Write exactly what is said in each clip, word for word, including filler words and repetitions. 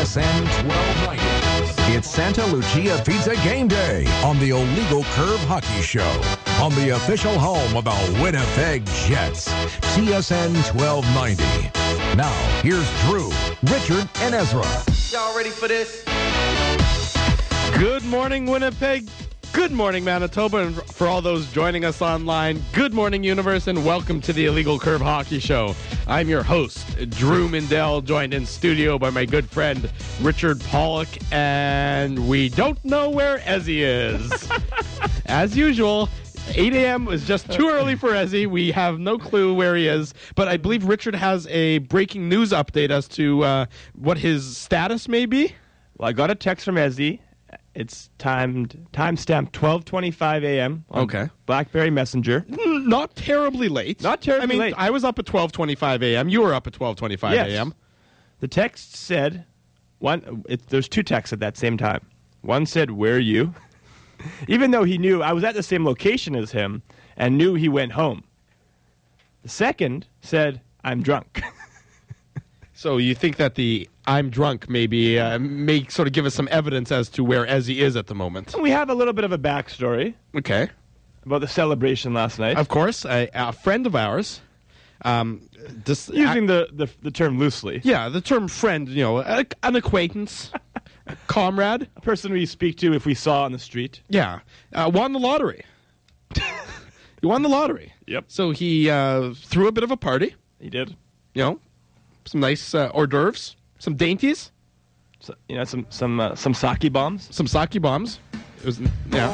S N twelve ninety. It's Santa Lucia Pizza Game Day on the Illegal Curve Hockey Show on the official home of the Winnipeg Jets, T S N twelve ninety. Now, here's Drew, Richard, and Ezra. Y'all ready for this? Good morning, Winnipeg. Good morning, Manitoba. And for all those joining us online, good morning, universe, and welcome to the Illegal Curve Hockey Show. I'm your host, Drew Mindell, joined in studio by my good friend, Richard Pollock, and we don't know where Ezzy is. As usual, eight a.m. is just too early for Ezzy. We have no clue where he is, but I believe Richard has a breaking news update as to uh, what his status may be. Well, I got a text from Ezzy. It's timed, time-stamped twelve twenty-five a.m. on Okay. BlackBerry Messenger. Not terribly late. Not terribly I mean, late. I was up at twelve twenty-five a.m. You were up at twelve twenty-five Yes. a.m. The text said, one. It, there's two texts at that same time. One said, "Where are you?" Even though he knew I was at the same location as him and knew he went home. The second said, "I'm drunk." So you think that the "I'm drunk" maybe uh, may sort of give us some evidence as to where Ezzy is at the moment. We have a little bit of a backstory Okay. about the celebration last night. Of course, a, a friend of ours, um, dis- Using the, the, the term loosely. yeah, the term friend, you know, a, an acquaintance, a comrade, A person we speak to if we saw on the street. yeah, uh, won the lottery. He won the lottery. Yep. So he uh, threw a bit of a party, He did. you know, some nice uh, hors d'oeuvres, some dainties. So, you know, some some uh, some sake bombs. Some sake bombs. It was, yeah.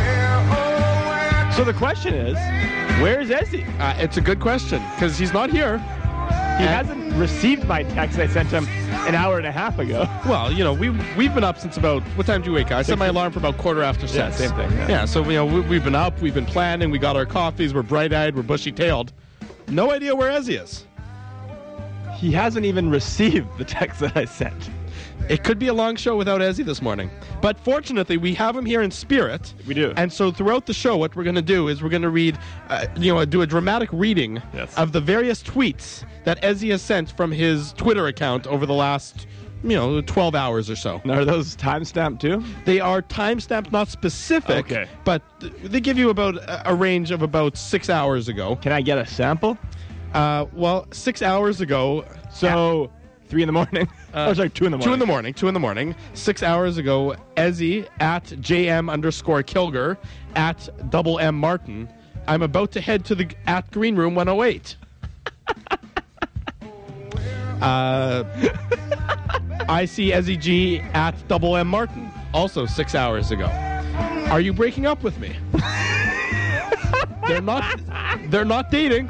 So the question is, where is Ezzy? Uh, it's a good question because he's not here. He hasn't received my text I sent him an hour and a half ago. Well, you know, we we've been up since about what time do you wake up? I set my alarm for about quarter after Yeah, six. same thing, yeah. Yeah, so you know we, we've been up, we've been planning, we got our coffees, we're bright-eyed, we're bushy-tailed. No idea where Ezzy is. He hasn't even received the text that I sent. It could be a long show without Ezzy this morning. But fortunately, we have him here in spirit. We do. And so throughout the show, what we're going to do is we're going to read, uh, you know, do a dramatic reading Yes. of the various tweets that Ezzy has sent from his Twitter account over the last, you know, twelve hours or so. Now, are those timestamped too? They are timestamped, not specific, Okay. but they give you about a a range of about six hours ago. Can I get a sample? Uh, well, six hours ago. So, three in the morning. Uh, oh, sorry, two in the morning. Two in the morning. Two in the morning. Six hours ago, Ezzy at jm underscore Kilger at double M Martin. I'm about to head to the at Green Room one oh eight. uh, I see Ezzy G at double M Martin. Also six hours ago. Are you breaking up with me? They're not. They're not dating.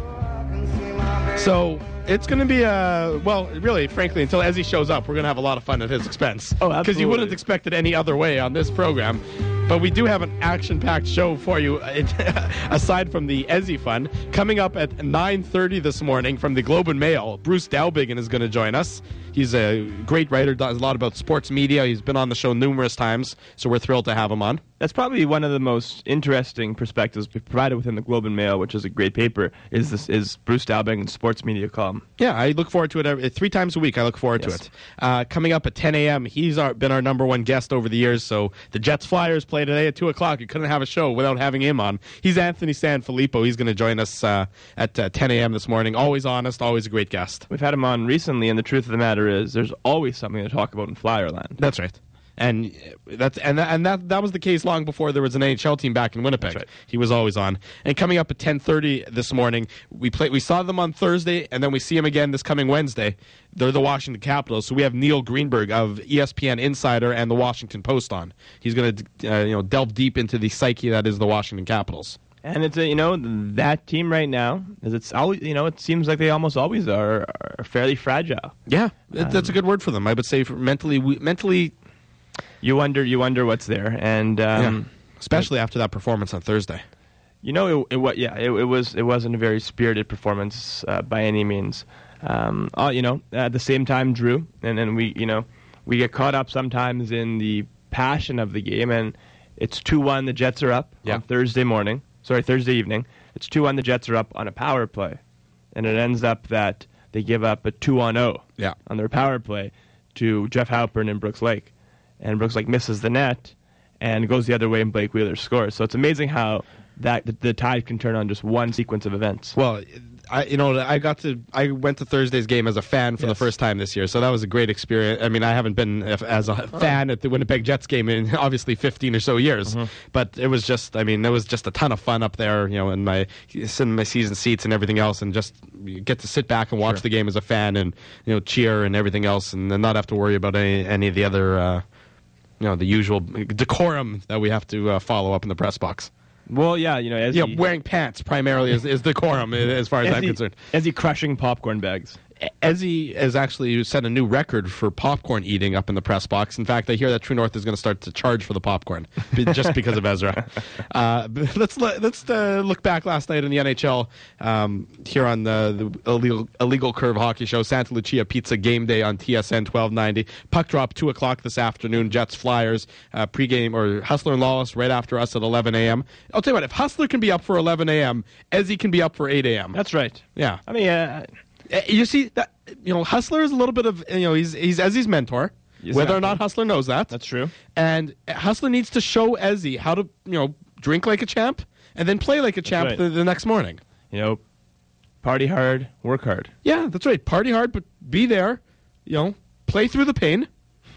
So it's going to be a, well, really, frankly, until Ezzy shows up, we're going to have a lot of fun at his expense. Oh, Because you absolutely. wouldn't expect it any other way on this program. But we do have an action-packed show for you, aside from the Ezzy fun. Coming up at nine thirty this morning from the Globe and Mail, Bruce Dalbigan is going to join us. He's a great writer, does a lot about sports media. He's been on the show numerous times, so we're thrilled to have him on. That's probably one of the most interesting perspectives provided within the Globe and Mail, which is a great paper, is this is Bruce Dalbin's sports media column. Yeah, I look forward to it every, three times a week. I look forward Yes. to it. Uh, coming up at ten a.m., he's our, been our number one guest over the years. So the Jets Flyers play today at two o'clock. You couldn't have a show without having him on. He's Anthony Sanfilippo. He's going to join us uh, at uh, ten a.m. this morning. Always honest, always a great guest. We've had him on recently, and the truth of the matter is there's always something to talk about in Flyerland. That's right. And that's and that, and that that was the case long before there was an N H L team back in Winnipeg. That's right. He was always on. And coming up at ten thirty this morning, we play. We saw them on Thursday, and then we see them again this coming Wednesday. They're the Washington Capitals. So we have Neil Greenberg of E S P N Insider and the Washington Post on. He's going to uh, you know delve deep into the psyche that is the Washington Capitals. And it's a, you know, that team right now, as it's always, you know, it seems like they almost always are, are fairly fragile. Yeah, um, that's a good word for them. I would say for mentally, mentally. You wonder, you wonder what's there, and um, Yeah. Especially after that performance on Thursday. You know, it, it what? Yeah, it, it was. It wasn't a very spirited performance uh, by any means. Um, uh, you know, at the same time, Drew, and and we, you know, we get caught up sometimes in the passion of the game, and it's two one. The Jets are up Yeah. on Thursday morning. Sorry, Thursday evening. It's two one. The Jets are up on a power play, and it ends up that they give up a two on zero Yeah. on their power play to Jeff Halpern and Brooks Lake. And Brooks Lake misses the net and goes the other way, and Blake Wheeler scores. So it's amazing how that the, the tide can turn on just one sequence of events. Well, I you know I got to I went to Thursday's game as a fan for Yes. the first time this year, so that was a great experience. I mean, I haven't been as a fan at the Winnipeg Jets game in obviously fifteen or so years, Mm-hmm. but it was just I mean it was just a ton of fun up there, you know, in my in my season seats and everything else, and just you get to sit back and watch Sure. the game as a fan and you know cheer and everything else, and then not have to worry about any any of the other uh, you know the usual decorum that we have to uh, follow up in the press box. Well, yeah, you know, as Yeah, he, wearing pants primarily is, is decorum as far as, as I'm he, concerned. as he crushing popcorn bags. Ezzy has actually set a new record for popcorn eating up in the press box. In fact, I hear that True North is going to start to charge for the popcorn b- just because of Ezra. Uh, but let's let's uh, look back last night in the N H L um, here on the, the illegal, illegal Curve Hockey Show. Santa Lucia Pizza game day on T S N twelve ninety. Puck drop two o'clock this afternoon. Jets Flyers uh, pregame or Hustler and Lawless right after us at eleven a.m. I'll tell you what, if Hustler can be up for eleven a.m., Ezzy can be up for eight a.m. That's right. Yeah. I mean, uh, Uh, You see that you know Hustler is a little bit of you know he's he's Ezzy's mentor, Exactly. whether or not Hustler knows that. that's true. And Hustler needs to show Ezzy how to you know drink like a champ and then play like a champ right. the, the next morning. You know, party hard, work hard. Yeah, that's right. Party hard, but be there. You know, play through the pain,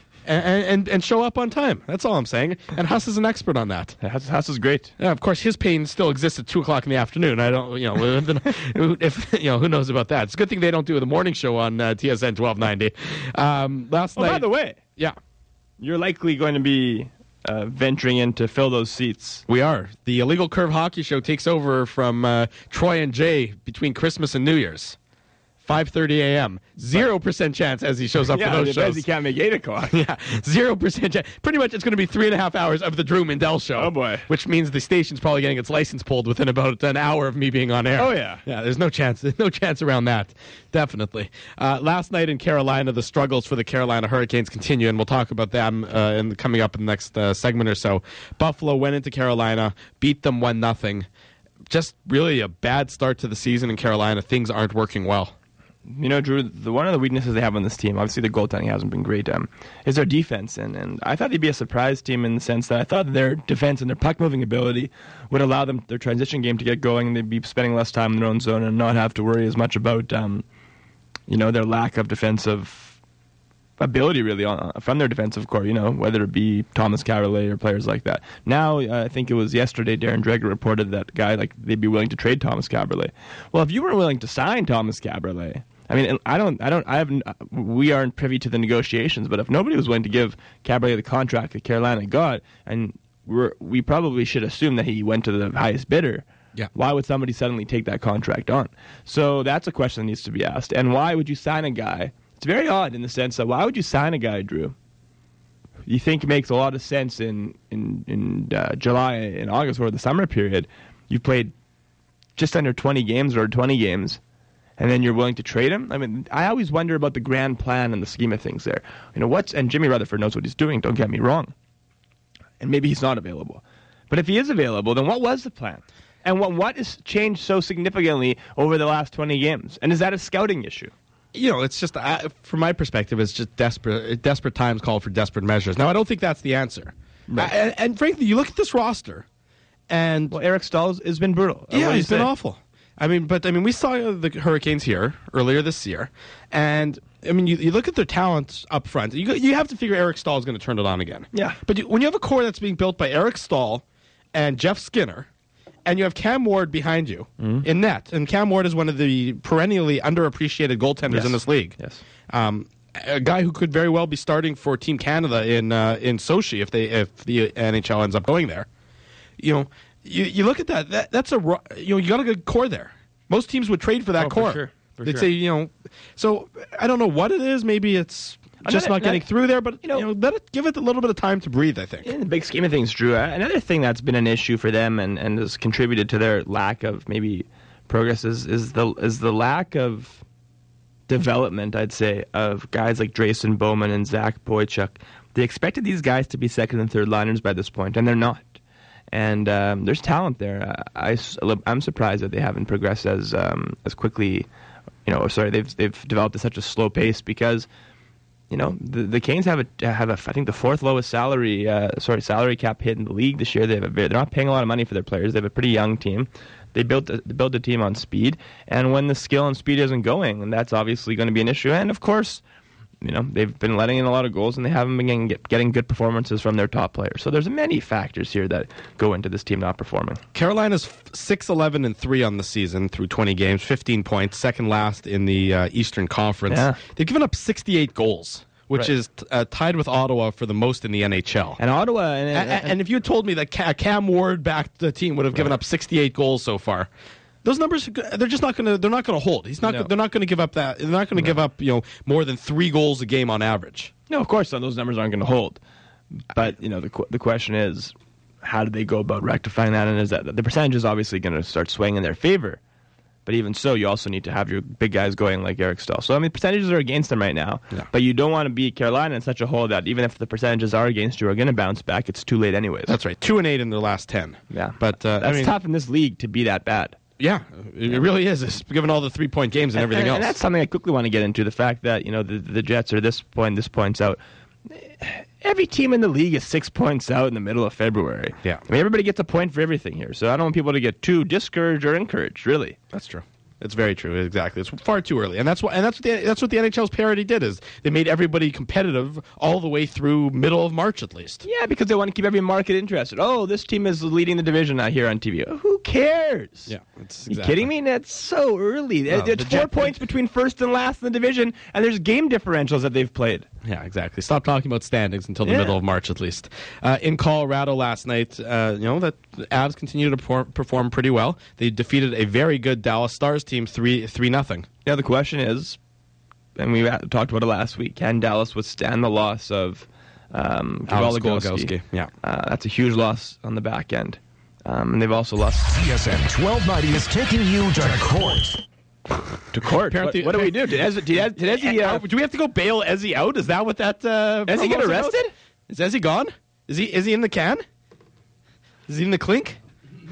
and and, and show up on time. That's all I'm saying. And Huss is an expert on that. House, house is great. Yeah, of course, his pain still exists at two o'clock in the afternoon. I don't, you know, if you know, who knows about that? It's a good thing they don't do the morning show on uh, T S N twelve ninety. Um, last Oh, night, by the way, yeah, you're likely going to be uh, venturing in to fill those seats. we are. The Illegal Curve Hockey Show takes over from uh, Troy and Jay between Christmas and New Year's. five thirty a.m. Zero percent chance as he shows up Yeah, for those because shows. he can't make eight o'clock. Yeah, zero percent chance. Pretty much, it's going to be three and a half hours of the Drew Mindell show. Oh, boy. Which means the station's probably getting its license pulled within about an hour of me being on air. Oh, yeah. Yeah, there's no chance. There's no chance around that. Definitely. Uh, last night in Carolina, the struggles for the Carolina Hurricanes continue, and we'll talk about them uh, in coming up in the next uh, segment or so. Buffalo went into Carolina, beat them one nothing. Just really a bad start to the season in Carolina. Things aren't working well. You know, Drew, the, one of the weaknesses they have on this team, obviously the goaltending hasn't been great, um, is their defense. And, and I thought they'd be a surprise team in the sense that I thought their defense and their puck-moving ability would allow them their transition game to get going, and they'd be spending less time in their own zone and not have to worry as much about, um, you know, their lack of defensive ability, really, on, from their defensive core, you know, whether it be Thomas Caberlet or players like that. Now, uh, I think it was yesterday, Darren Dreger reported that guy, like, they'd be willing to trade Thomas Caberlet. Well, if you were willing to sign Thomas Caberlet, I mean, I don't, I don't, I haven't, we aren't privy to the negotiations, but if nobody was willing to give Caberlet the contract that Carolina got, and we're, we probably should assume that he went to the highest bidder, Yeah. why would somebody suddenly take that contract on? So that's a question that needs to be asked. And why would you sign a guy? It's very odd in the sense that why would you sign a guy, Drew? You think it makes a lot of sense in, in, in uh, July and August or the summer period. You've played just under twenty games or twenty games, and then you're willing to trade him? I mean, I always wonder about the grand plan and the scheme of things there. You know, what's, and Jimmy Rutherford knows what he's doing, don't get me wrong. And maybe he's not available. But if he is available, then what was the plan? And what what has changed so significantly over the last twenty games? And is that a scouting issue? You know, it's just, uh, from my perspective, it's just desperate desperate times call for desperate measures. Now, I don't think that's the answer. Right. Uh, and, and frankly, you look at this roster, and Well, Eric Stahl has been brutal. Uh, yeah, what do you he's been say? awful. I mean, but I mean, we saw the Hurricanes here earlier this year, and I mean, you, you look at their talent up front. You you have to figure Eric Stahl is going to turn it on again. Yeah. But you, when you have a core that's being built by Eric Stahl and Jeff Skinner, and you have Cam Ward behind you Mm-hmm. in net, and Cam Ward is one of the perennially underappreciated goaltenders Yes. in this league. Yes. Um, a guy who could very well be starting for Team Canada in uh, in Sochi if they if the N H L ends up going there. You know, you, you look at that, that that's a ro- you know you got a good core there. Most teams would trade for that Oh, for core. sure. For They'd sure. say, you know, so I don't know what it is. Maybe it's just Another- not getting another- through there, but you know- you know, let it give it a little bit of time to breathe. I think. In the big scheme of things, Drew, uh, another thing that's been an issue for them and, and has contributed to their lack of maybe progress is, is the is the lack of development, I'd say, of guys like Drayson Bowman and Zach Boychuk. They expected these guys to be second and third liners by this point, and they're not. And um, there's talent there. I, am surprised that they haven't progressed as um, as quickly. You know, sorry, they've they've developed at such a slow pace because you know, the, the Canes have a have a I think the fourth lowest salary uh, sorry salary cap hit in the league this year. They have a very, they're not paying a lot of money for their players. They have a pretty young team. They built a, they built a team on speed, and when the skill and speed isn't going, and that's obviously going to be an issue. And of course, you know, they've been letting in a lot of goals, and they haven't been getting, getting good performances from their top players. So there's many factors here that go into this team not performing. Carolina's six eleven and three on the season through twenty games, fifteen points, second last in the uh, Eastern Conference. Yeah. They've given up sixty-eight goals, which Right. is uh, tied with Ottawa for the most in the N H L. And Ottawa, and, And, and if you had told me that Ca- Cam Ward backed the team would have given Right. up sixty-eight goals so far, those numbers they're just not going to they're not going to hold. He's not No. they're not going to give up that. They're not going to give up, you know, more than three goals a game on average. no, of course, those numbers aren't going to hold. But you know, the qu- the question is, how do they go about rectifying that? And is that the percentage is obviously going to start swaying in their favor? But even so, you also need to have your big guys going like Eric Stahl. So I mean, percentages are against them right now. Yeah. But you don't want to beat Carolina in such a hole that even if the percentages are against you, are going to bounce back. It's too late anyways. That's right, two and eight in their last ten. Yeah, but uh, that's I mean, tough in this league to be that bad. Yeah, it really is. It's given all the three point games and everything and, else. And that's something I quickly want to get into, the fact that, you know, the, the Jets are this point, this points out. Every team in the league is six points out in the middle of February. Yeah. I mean, everybody gets a point for everything here. So I don't want people to get too discouraged or encouraged, really. That's true. It's very true. Exactly. It's far too early, and that's what and that's what the that's what the N H L's parity did is they made everybody competitive all the way through middle of March at least. Yeah, because they want to keep every market interested. Oh, this team is leading the division out here on T V. Who cares? Yeah, it's You kidding me? That's so early. No, There's the four Jet- points between first and last in the division, and there's game differentials that they've played. Yeah, exactly. Stop talking about standings until the Yeah. middle of March at least. Uh, in Colorado last night, uh, you know that the Avs continue to perform, perform pretty well. They defeated a very good Dallas Stars team three three nothing. Yeah, the question is, and we talked about it last week, can Dallas withstand the loss of um, Alex Goligoski? Goligoski, yeah. Uh, that's a huge loss on the back end. Um, and they've also lost T S N twelve ninety is taking you to court. to court. Apparently- what, what do we do? Did Ezzy, did Ez- did Ezzy, uh, do we have to go bail Ezzy out? Is that what that? Uh, Has he get promo's about? arrested? Is Ezzy gone? Is he is he in the can? Is he in the clink?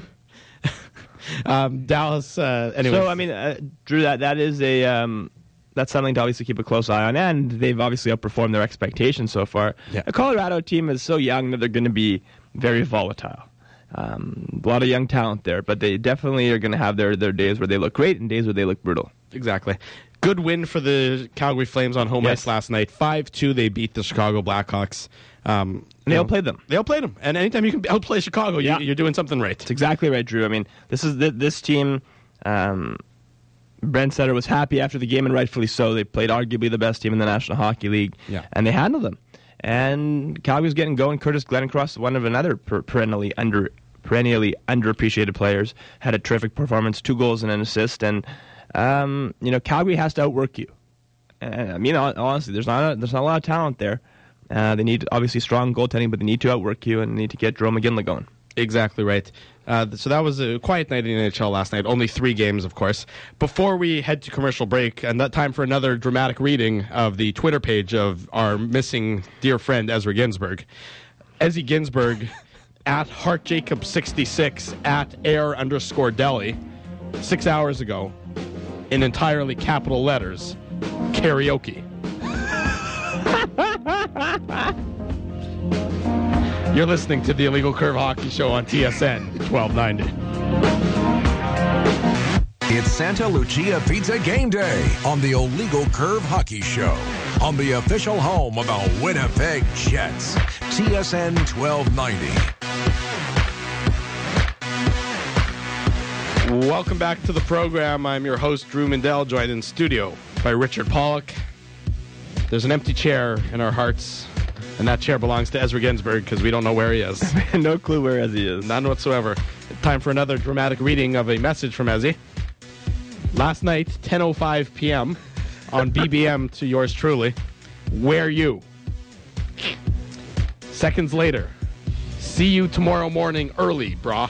um, Dallas. Uh, anyway, So I mean, uh, Drew, that that is a um, that's something to obviously keep a close eye on, and they've obviously outperformed their expectations so far. Yeah. The Colorado team is so young that they're going to be very volatile. Um, a lot of young talent there, but they definitely are going to have their, their days where they look great and days where they look brutal. exactly. Good win for the Calgary Flames on home Yes. ice last night. five two, they beat the Chicago Blackhawks. Um, And they you know, outplayed them. They outplayed them. And anytime you can outplay Chicago, Yeah. you, you're doing something right. That's exactly right, Drew. I mean, this is th- this team. Um, Brent Sutter was happy after the game, and rightfully so. They played arguably the best team in the National Hockey League, Yeah. and they handled them. And Calgary's getting going. Curtis Glenncross, one of another per- perennially under perennially underappreciated players, had a terrific performance, two goals and an assist. And um, you know, Calgary has to outwork you. And I mean, hon- honestly, there's not a, there's not a lot of talent there. Uh, they need obviously strong goaltending, but they need to outwork you and need to get Jerome McGinley going. Exactly right. Uh, th- so that was a quiet night in the N H L last night. Only three games, of course. Before we head to commercial break, and that time for another dramatic reading of the Twitter page of our missing dear friend Ezra Ginsburg. Ezzy Ginsburg at HeartJacob sixty-six at air underscore deli six hours ago in entirely capital letters, karaoke. You're listening to the Illegal Curve Hockey Show on T S N twelve ninety. It's Santa Lucia Pizza Game Day on the Illegal Curve Hockey Show on the official home of the Winnipeg Jets. T S N twelve ninety. Welcome back to the program. I'm your host, Drew Mindell, joined in studio by Richard Pollock. There's an empty chair in our hearts, and that chair belongs to Ezra Ginsburg because we don't know where he is. No clue where Ezzy is. None whatsoever. Time for another dramatic reading of a message from Ezzy. Last night, ten oh five p.m. on B B M to yours truly. Where you? Seconds later. See you tomorrow morning early, brah.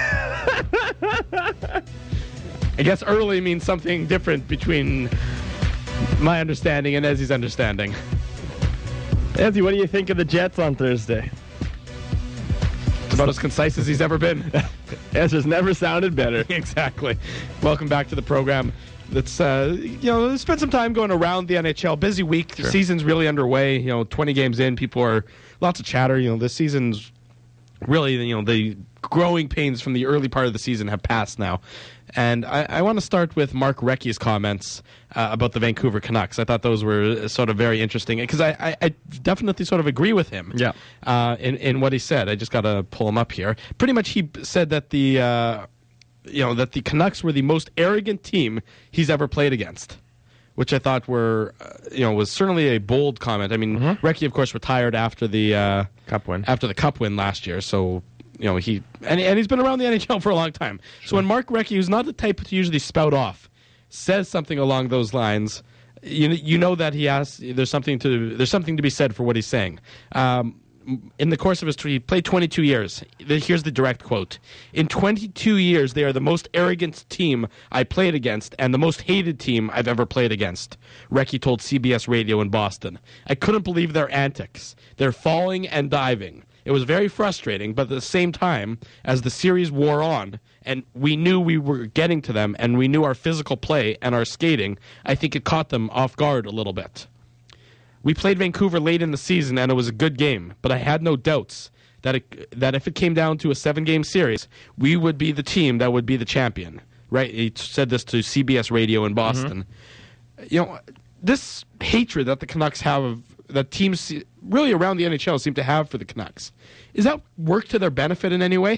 I guess early means something different between my understanding and Ezzy's understanding. Ezzy, what do you think of the Jets on Thursday? It's about as concise as he's ever been. Ezra's never sounded better. Exactly. Welcome back to the program. let's uh, you know spend some time going around the N H L. Busy week. Sure. The season's really underway. You know, twenty games in, people are lots of chatter. You know, this season's really, you know, the growing pains from the early part of the season have passed now. And I, I want to start with Mark Recchi's comments uh, about the Vancouver Canucks. I thought those were sort of very interesting because I, I, I definitely sort of agree with him. Yeah. Uh, in in what he said. I just got to pull him up here. Pretty much, he said that the uh, you know that the Canucks were the most arrogant team he's ever played against, which I thought were uh, you know was certainly a bold comment. I mean, mm-hmm. Recchi, of course, retired after the uh, cup win after the cup win last year, so. You know, he and, and he's been around the N H L for a long time. Sure. So when Mark Recchi, who's not the type to usually spout off, says something along those lines, you you know that he has there's something to there's something to be said for what he's saying. Um, in the course of his he played twenty-two years. Here's the direct quote: "In twenty-two years, they are the most arrogant team I played against and the most hated team I've ever played against." Recchi told C B S Radio in Boston. "I couldn't believe their antics. They're falling and diving. It was very frustrating, but at the same time, as the series wore on, and we knew we were getting to them, and we knew our physical play and our skating, I think it caught them off guard a little bit. We played Vancouver late in the season, and it was a good game, but I had no doubts that it, that if it came down to a seven-game series, we would be the team that would be the champion." Right? He said this to C B S Radio in Boston. Mm-hmm. You know, this hatred that the Canucks have of that teams really around the N H L seem to have for the Canucks. Is that work to their benefit in any way?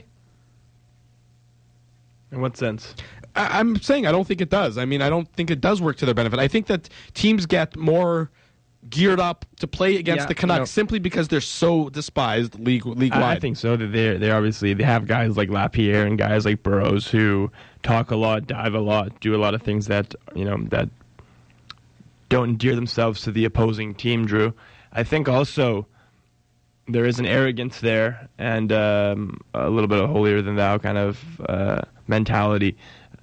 In what sense? I- I'm saying I don't think it does. I mean, I don't think it does work to their benefit. I think that teams get more geared up to play against yeah, the Canucks no. simply because they're so despised league league wide. I, I think so. That they they obviously they have guys like Lapierre and guys like Burrows who talk a lot, dive a lot, do a lot of things that you know that don't endear themselves to the opposing team, Drew. I think also there is an arrogance there and um, a little bit of holier-than-thou kind of uh, mentality.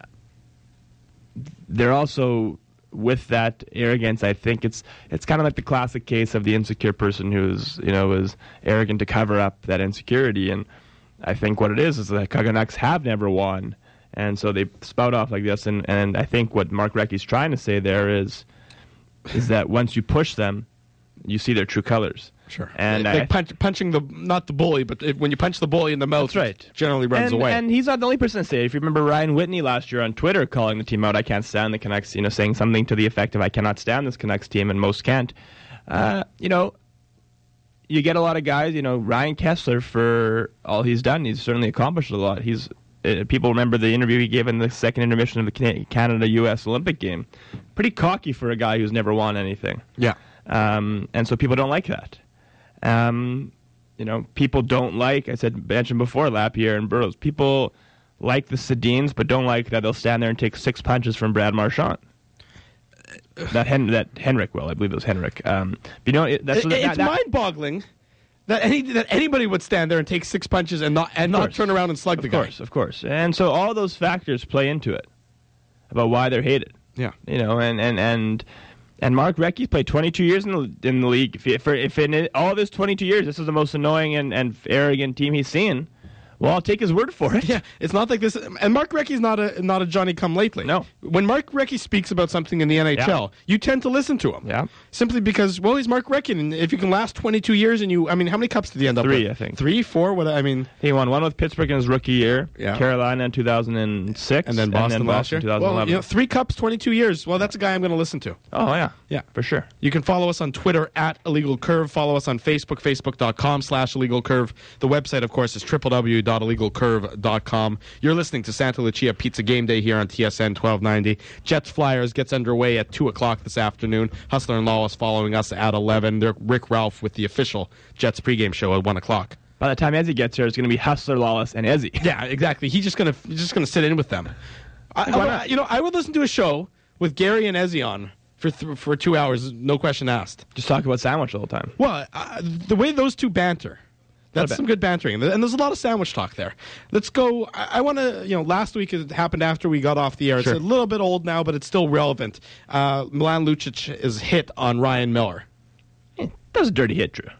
They're also, with that arrogance, I think it's it's kind of like the classic case of the insecure person who's, you know, is arrogant to cover up that insecurity. And I think what it is is that Canucks have never won, and so they spout off like this. And, and I think what Mark Recchi's trying to say there is is that once you push them, you see their true colors. Sure. And like I, punch, punching the, not the bully, but if, when you punch the bully in the mouth, that's right. it generally runs and, away. And he's not the only person to say it. If you remember Ryan Whitney last year on Twitter calling the team out, "I can't stand the Canucks," you know, saying something to the effect of, "I cannot stand this Canucks team," and most can't. Uh, you know, you get a lot of guys, you know, Ryan Kessler, for all he's done, he's certainly accomplished a lot. He's uh, people remember the interview he gave in the second intermission of the Canada U S Olympic game. Pretty cocky for a guy who's never won anything. Yeah. Um, and so people don't like that. Um, you know, people don't like, I said, mentioned before, Lapierre and Burrows. People like the Sedins, but don't like that they'll stand there and take six punches from Brad Marchand. That Hen- that Henrik will, I believe it was Henrik. Um, you know, it, that's It, that, it's that, mind-boggling that any that anybody would stand there and take six punches and not and not course. turn around and slug Of the course, guy. of course. And so all those factors play into it about why they're hated. Yeah. You know, and and and, and Mark Recchi's played twenty-two years in the in the league. If, for, if in all this twenty-two years, this is the most annoying and, and arrogant team he's seen, well, I'll take his word for it. Yeah, it's not like this. And Mark Recchi's not a not a Johnny come lately. No. When Mark Recchi speaks about something in the N H L, Yeah. you tend to listen to him. Yeah. Simply because, well, he's Mark Recchi, and if you can last twenty-two years, and you, I mean, how many cups did he end up with? Three, I think. Three, four. What I mean, He won one with Pittsburgh in his rookie year, Yeah. Carolina in two thousand six, and then Boston, and then last Boston year. two thousand eleven. Well, you know, three cups, twenty-two years. Well, that's a guy I'm going to listen to. Oh, yeah. Yeah. For sure. You can follow us on Twitter at Illegal Curve. Follow us on Facebook, facebook.com slash Illegal Curve. The website, of course, is w w w dot illegal curve dot com. You're listening to Santa Lucia Pizza Game Day here on T S N twelve ninety. Jets Flyers gets underway at two o'clock this afternoon. Hustler and Lawless following us at eleven. They're Rick Ralph with the official Jets pregame show at one o'clock. By the time Ezzy gets here, it's going to be Hustler, Lawless, and Ezzy. Yeah, exactly. He's just gonna he's just gonna sit in with them. I, Why I- not? you know, I would listen to a show with Gary and Ezzy on for th- for two hours, no question asked. Just talk about sandwich the whole time. Well, uh, the way those two banter, that's bit. some good bantering, and there's a lot of sandwich talk there. Let's go. I, I want to, you know, last week it happened after we got off the air. Sure. It's a little bit old now, but it's still relevant. Uh, Milan Lucic is hit on Ryan Miller. That was a dirty hit, Drew.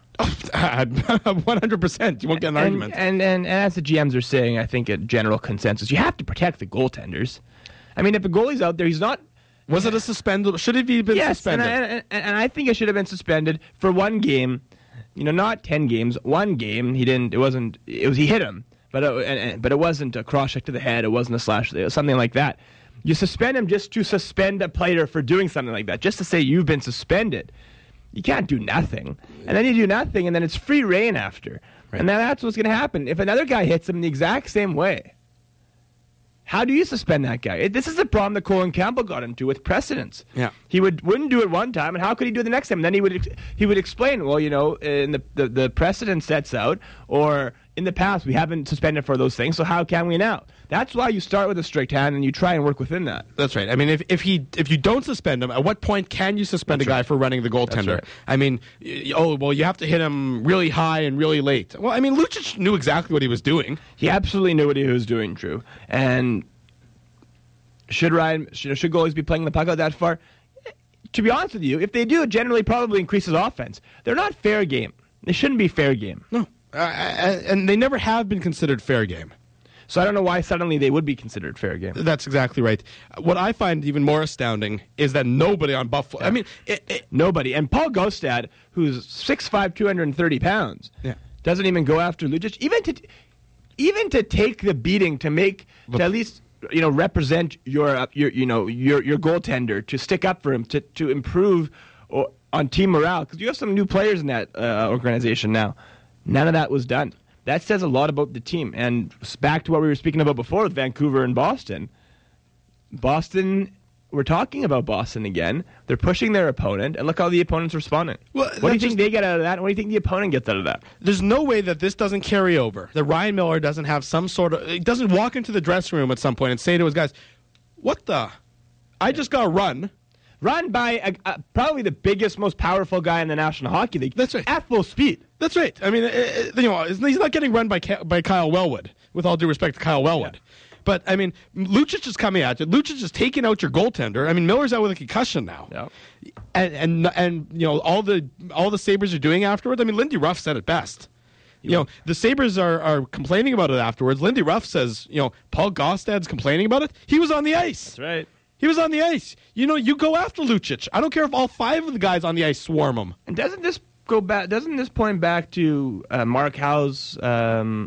one hundred percent. You won't get an and, argument. And, and, and as the G Ms are saying, I think a general consensus, you have to protect the goaltenders. I mean, if the goalie's out there, he's not Was it a suspended? Should it have been yes, suspended? And I, and, and I think it should have been suspended for one game. You know, not ten games. One game. He didn't. It wasn't. It was. He hit him, but it, and, and, but it wasn't a cross check to the head. It wasn't a slash. It was something like that. You suspend him just to suspend a player for doing something like that. Just to say you've been suspended. You can't do nothing, and then you do nothing, and then it's free reign after. Right. And then that's what's going to happen. If another guy hits him the exact same way, how do you suspend that guy? It, this is the problem that Colin Campbell got into with precedence. Yeah, he would wouldn't do it one time, and how could he do it the next time? And then he would he would explain, well, you know, in the, the the precedent sets out, or in the past we haven't suspended for those things, so how can we now? That's why you start with a strict hand and you try and work within that. That's right. I mean, if if he if you don't suspend him, at what point can you suspend That's a guy right. for running the goaltender? Right. I mean, oh well, you have to hit him really high and really late. Well, I mean, Lucic knew exactly what he was doing. He absolutely knew what he was doing, Drew. And should Ryan should, should goalies be playing the puck out that far? To be honest with you, if they do, it generally probably increases offense. They're not fair game. They shouldn't be fair game. No, uh, and they never have been considered fair game. So I don't know why suddenly they would be considered fair game. That's exactly right. What I find even more astounding is that nobody on Buffalo... Yeah. I mean... It, it, nobody. And Paul Gaustad, who's six five, two hundred thirty pounds, yeah. doesn't even go after Lucic. Even to even to take the beating to make... But, to at least, you know, represent your, your you know, your your goaltender, to stick up for him, to, to improve or, on team morale. Because you have some new players in that uh, organization now. None of that was done. That says a lot about the team. And back to what we were speaking about before with Vancouver and Boston. Boston, we're talking about Boston again. They're pushing their opponent, and look how the opponent's responding. Well, what do you think just, they get out of that, and what do you think the opponent gets out of that? There's no way that this doesn't carry over. That Ryan Miller doesn't have some sort of... He doesn't walk into the dressing room at some point and say to his guys, what the... I just got run... Run by a, a, probably the biggest, most powerful guy in the National Hockey League. That's right. At full speed. That's right. I mean, it, you know, he's not getting run by by Kyle Wellwood, with all due respect to Kyle Wellwood. Yeah. But, I mean, Lucic is coming at you. Lucic is taking out your goaltender. I mean, Miller's out with a concussion now. Yeah. And, and, and you know, all the all the Sabres are doing afterwards. I mean, Lindy Ruff said it best. You know, the Sabres are, are complaining about it afterwards. Lindy Ruff says, you know, Paul Gaustad's complaining about it. He was on the ice. That's right. He was on the ice. You know, you go after Lucic. I don't care if all five of the guys on the ice swarm him. And doesn't this go back? Doesn't this point back to uh, Mark Howe's um,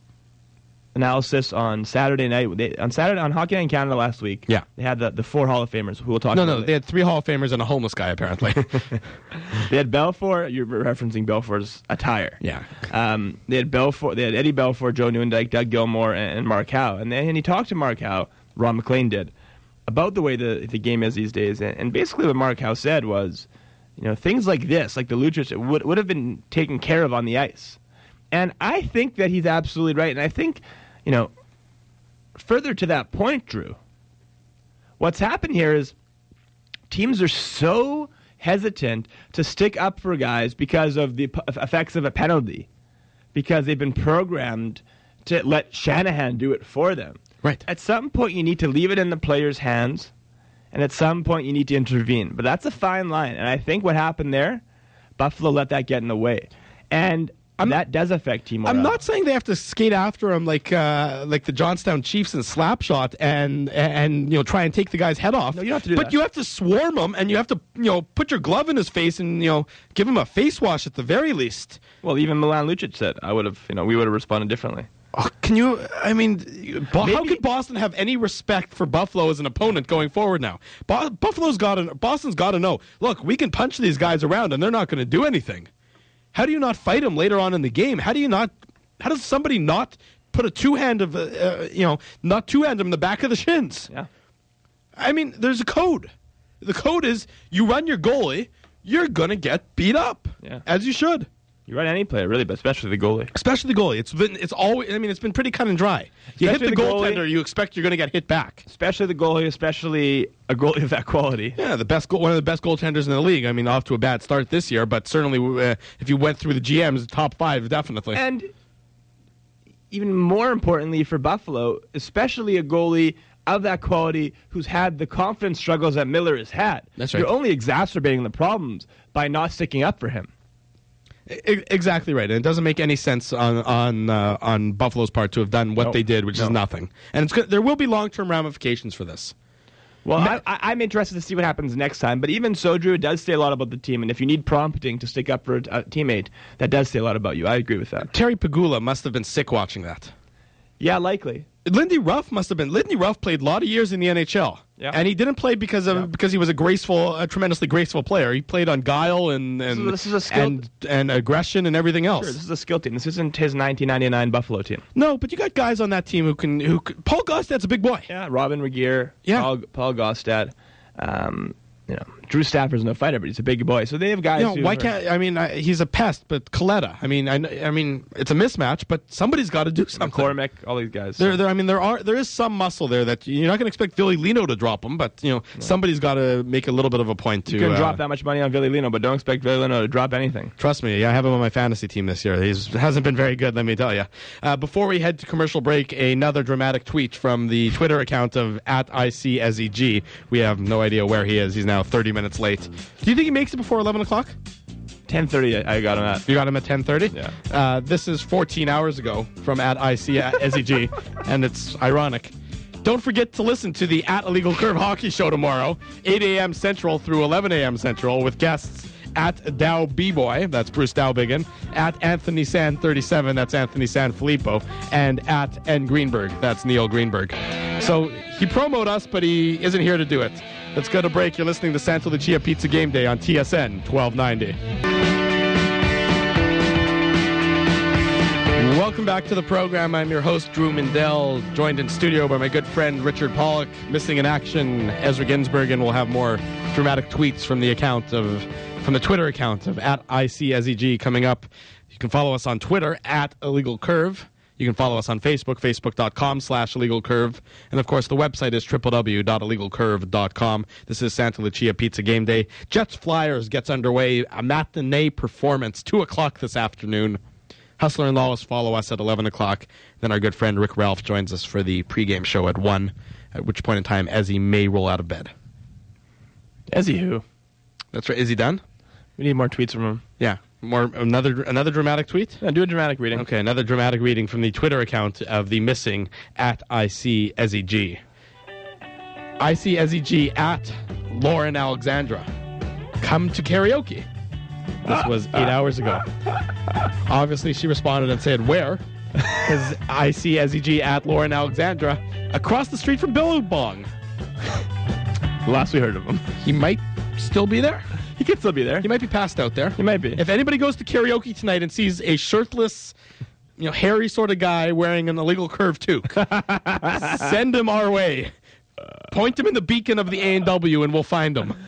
analysis on Saturday night? They, on Saturday on Hockey Night in Canada last week. Yeah, they had the, the four Hall of Famers who we'll talk. No, about no, no. They had three Hall of Famers and a homeless guy apparently. They had Belfour. You're referencing Belfour's attire. Yeah. Um, they had Belfour. They had Eddie Belfour, Joe Newendike, Doug Gilmour, and, and Mark Howe. And then and he talked to Mark Howe. Ron McLean did. About the way the the game is these days, and, and basically what Mark Howe said was, you know, things like this, like the Lucic, would would have been taken care of on the ice, and I think that he's absolutely right. And I think, you know, further to that point, Drew, what's happened here is teams are so hesitant to stick up for guys because of the effects of a penalty, because they've been programmed to let Shanahan do it for them. Right. At some point, you need to leave it in the player's hands, and at some point, you need to intervene. But that's a fine line, and I think what happened there, Buffalo let that get in the way, and I'm, that does affect team morale. I'm not saying they have to skate after him like uh, like the Johnstown Chiefs in Slapshot and and you know try and take the guy's head off. No, you don't have to do but that. You have to swarm him, and you have to you know put your glove in his face and you know give him a face wash at the very least. Well, even Milan Lucic said, "I would have you know we would have responded differently." Oh, can you, I mean, Maybe. how could Boston have any respect for Buffalo as an opponent going forward now? Bo- Buffalo's got to, Boston's got to know, look, we can punch these guys around and they're not going to do anything. How do you not fight them later on in the game? How do you not, how does somebody not put a two-hand of, uh, you know, not two-hand them in the back of the shins? Yeah. I mean, there's a code. The code is you run your goalie, you're going to get beat up. Yeah. As you should. You run any player, really, but especially the goalie. Especially the goalie. It's been, it's always, I mean, it's been pretty cut and dry. You especially hit the, the goaltender, goalie, you expect you're going to get hit back. Especially the goalie, especially a goalie of that quality. Yeah, the best, one of the best goaltenders in the league. I mean, off to a bad start this year, but certainly uh, if you went through the G Ms, top five, definitely. And even more importantly for Buffalo, especially a goalie of that quality who's had the confidence struggles that Miller has had. That's right. You're only exacerbating the problems by not sticking up for him. Exactly right, and it doesn't make any sense on on uh, on Buffalo's part to have done what no, they did, which no. is nothing. And it's good. There will be long term ramifications for this. Well, I, I, I'm interested to see what happens next time. But even so, Drew, it does say a lot about the team. And if you need prompting to stick up for a, a teammate, that does say a lot about you. I agree with that. Terry Pegula must have been sick watching that. Yeah, likely. Lindy Ruff must have been. Lindy Ruff played a lot of years in the N H L, yeah. and he didn't play because of yeah. because he was a graceful, a tremendously graceful player. He played on guile and and this is, this is a skill and, and aggression and everything else. Sure, this is a skill team. This isn't his nineteen ninety-nine Buffalo team. No, but you got guys on that team who can. Who can, Paul Gaustad's a big boy. Yeah, Robin Regier. Yeah, Paul, Paul Gaustad. Um, you know, Drew Stafford's no fighter, but he's a big boy. So they have guys. You know, who why are, can't I mean I, he's a pest, but Coletta. I mean, I, I mean it's a mismatch, but somebody's got to do something. McCormick, all these guys. There, there. I mean, there are there is some muscle there that you're not going to expect Billy Lino to drop him, but you know, no. somebody's got to make a little bit of a point to. You can uh, drop that much money on Billy Lino, but don't expect Billy Lino to drop anything. Trust me, I have him on my fantasy team this year. He hasn't been very good, let me tell you. Uh, before we head to commercial break, another dramatic tweet from the Twitter account of at I C S E G. We have no idea where he is. He's now thirty minutes late. Do you think he makes it before eleven o'clock? ten thirty, I got him at. You got him at ten thirty? Yeah. Uh, this is fourteen hours ago from at I C S E G, and it's ironic. Don't forget to listen to the at Illegal Curve Hockey Show tomorrow, eight a.m. Central through eleven a.m. Central, with guests at Dow B-Boy, that's Bruce Dowbiggin, at Anthony San thirty-seven, that's Anthony San Filippo, and at N Greenberg, that's Neil Greenberg. So he promoted us, but he isn't here to do it. Let's go to break. You're listening to Santa Lucia Pizza Game Day on T S N twelve ninety. Welcome back to the program. I'm your host, Drew Mindell, joined in studio by my good friend Richard Pollock. Missing in action, Ezra Ginsberg, and we'll have more dramatic tweets from the account of, from the Twitter account of at I C S E G coming up. You can follow us on Twitter at Illegal Curve. You can follow us on Facebook, facebook.com slash Illegal Curve. And, of course, the website is w w w dot illegal curve dot com. This is Santa Lucia Pizza Game Day. Jets Flyers gets underway. A matinee performance, two o'clock this afternoon. Hustler and Lawless follow us at eleven o'clock. Then our good friend Rick Ralph joins us for the pregame show at one, at which point in time Ezzy may roll out of bed. Ezzy who? That's right. Is he done? We need more tweets from him. Yeah. More another another dramatic tweet? Yeah, do a dramatic reading. Okay, another dramatic reading from the Twitter account of the missing at I C S E G. I C S E G at Lauren Alexandra. Come to karaoke. This was eight hours ago. Obviously, she responded and said, where? Because I C S E G at Lauren Alexandra across the street from Billabong. Last we heard of him. He might still be there. He could still be there. He might be passed out there. He might be. If anybody goes to karaoke tonight and sees a shirtless, you know, hairy sort of guy wearing an Illegal Curve toque, send him our way. Point him in the beacon of the A and W and we'll find him.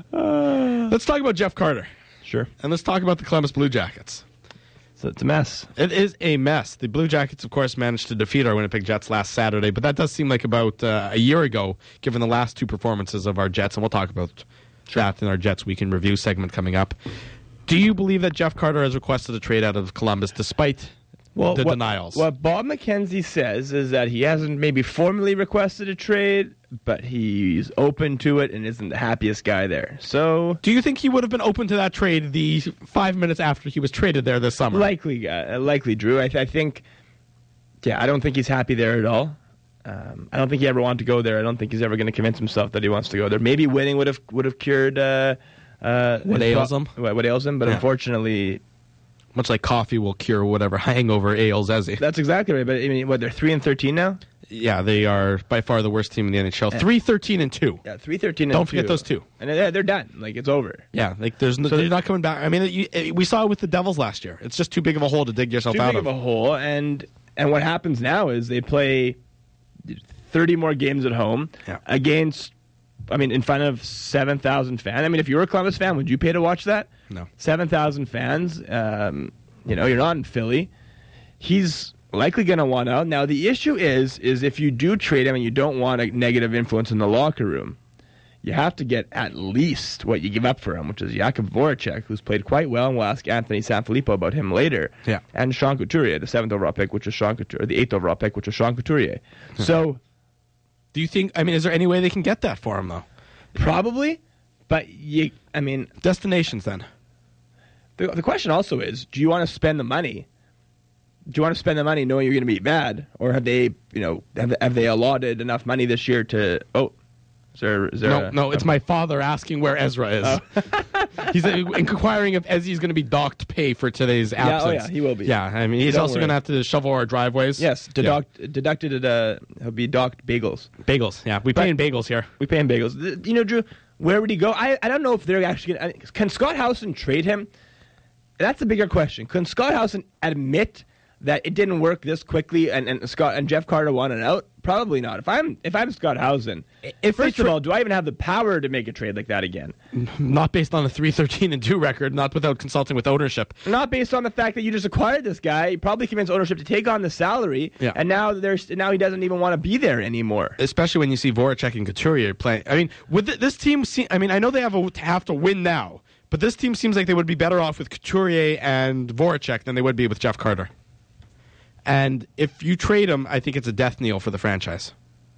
Uh, let's talk about Jeff Carter. Sure. And let's talk about the Columbus Blue Jackets. So it's a mess. It is a mess. The Blue Jackets, of course, managed to defeat our Winnipeg Jets last Saturday, but that does seem like about uh, a year ago, given the last two performances of our Jets, and we'll talk about that in our Jets Week in Review segment coming up. Do you believe that Jeff Carter has requested a trade out of Columbus despite well, the what, denials? What Bob McKenzie says is that he hasn't maybe formally requested a trade, but he's open to it and isn't the happiest guy there. So, do you think he would have been open to that trade the five minutes after he was traded there this summer? Likely, uh, likely, Drew. I, th- I think, yeah, I don't think he's happy there at all. Um, I don't think he ever wanted to go there. I don't think he's ever going to convince himself that he wants to go there. Maybe winning would have would have cured uh, uh, what ails him. What, what ails him, but yeah. unfortunately, much like coffee will cure whatever hangover ails Ezzy. That's exactly right. But I mean, what, they're three and thirteen now. Yeah, they are by far the worst team in the N H L. Three thirteen and two. Yeah, three thirteen. Don't and forget two. those two. And they're, they're done. Like it's over. Yeah, like there's no, so they're not coming back. I mean, you, it, we saw it with the Devils last year. It's just too big of a hole to dig yourself too out big of. of a hole, and and what happens now is they play thirty more games at home yeah. against. I mean, in front of seven thousand fans. I mean, if you were a Columbus fan, would you pay to watch that? No. Seven thousand fans. Um, you know, you're not in Philly. He's likely going to want out. Now, the issue is, is if you do trade him and you don't want a negative influence in the locker room, you have to get at least what you give up for him, which is Jakub Voracek, who's played quite well, and we'll ask Anthony Sanfilippo about him later. Yeah. And Sean Couturier, the seventh overall pick, which is Sean Couturier, the eighth overall pick, which is Sean Couturier. So, do you think? I mean, is there any way they can get that for him though? Probably, but you. I mean, destinations then. The, the question also is, do you want to spend the money? Do you want to spend the money knowing you're going to be bad, or have they, you know, have, have they allotted enough money this year to? Oh, Is there, is there No, a, no, it's a, my father asking where Ezra is. Oh. He's uh, inquiring if Ezzy's going to be docked pay for today's absence. Yeah, oh yeah, he will be. Yeah, I mean, he's Don't also going to have to shovel our driveways. Yes, deduct, yeah. deducted at, uh, he'll be docked bagels. Bagels, yeah. We pay in bagels here. We pay in bagels. You know, Drew, where would he go? I, I don't know if they're actually going to... Can Scott Howson trade him? That's a bigger question. Can Scott Howson admit that it didn't work this quickly and, and Scott and Jeff Carter wanted out? Probably not. If I'm if I'm Scott Howson, if first tra- of all, do I even have the power to make a trade like that again? Not based on a three thirteen and two record, not without consulting with ownership. Not based on the fact that you just acquired this guy. You probably convinced ownership to take on the salary, yeah. and now there's now he doesn't even want to be there anymore. Especially when you see Voracek and Couturier playing. I mean, with this team, I mean, I know they have a, have to win now, but this team seems like they would be better off with Couturier and Voracek than they would be with Jeff Carter. And if you trade him, I think it's a death knell for the franchise.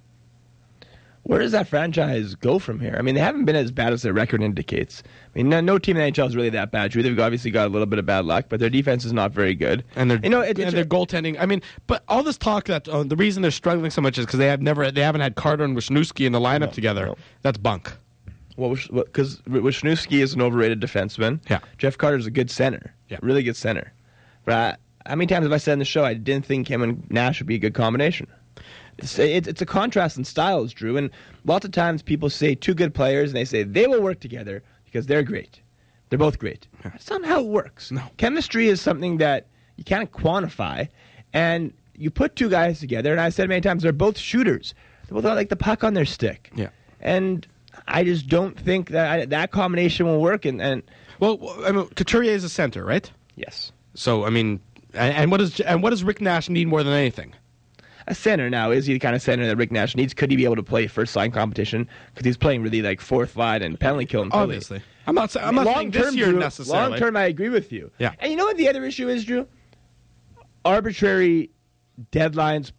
Where does that franchise go from here? I mean, they haven't been as bad as their record indicates. I mean, no, no team in the N H L is really that bad. True, they've obviously got a little bit of bad luck, but their defense is not very good. And their you know, it, and their goaltending. I mean, but all this talk that uh, the reason they're struggling so much is because they have never they haven't had Carter and Wisniewski in the lineup no, together. No. That's bunk. Well, because Wisniewski is an overrated defenseman. Yeah. Jeff Carter's a good center. Yeah. Really good center. But I, how many times have I said in the show I didn't think him and Nash would be a good combination? It's, it's, it's a contrast in styles, Drew. And lots of times people say two good players and they say they will work together because they're great. They're both great. That's not how it works. No. Chemistry is something that you can't quantify. And you put two guys together, and I've said many times, they're both shooters. They both like the puck on their stick. Yeah. And I just don't think that I, that combination will work. And, and well, I mean, Couturier is a center, right? Yes. So I mean, and, and what does and what does Rick Nash need more than anything? A center now. Is he the kind of center that Rick Nash needs? Could he be able to play first line competition? Because he's playing really like fourth line and penalty kill in Philly. Obviously, I'm not. I'm not saying this year Drew, necessarily. Long term, I agree with you. Yeah. And you know what the other issue is, Drew? Arbitrary deadlines